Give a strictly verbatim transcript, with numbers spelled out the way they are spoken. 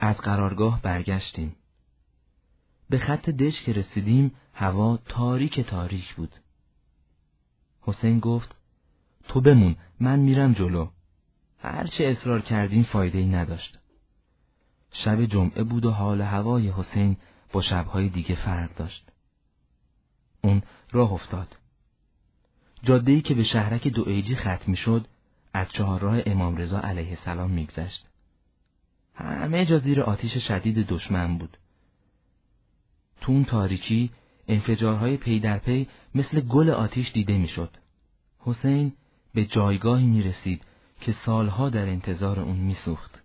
از قرارگاه برگشتیم. به خط دژ که رسیدیم هوا تاریک تاریک بود. حسین گفت تو بمون، من میرم جلو. هرچه اصرار کردیم فایده‌ای نداشت. شب جمعه بود و حال هوای حسین با شبهای دیگه فرق داشت. اون راه افتاد. جاده‌ای که به شهرک دوئیجی ختم می‌شد از چهارراه امام رضا علیه السلام می‌گذشت. همه جا زیر آتش شدید دشمن بود. تو اون تاریکی انفجارهای پی در پی مثل گل آتش دیده می‌شد. حسین به جایگاهی می‌رسید که سالها در انتظار اون می‌سوخت.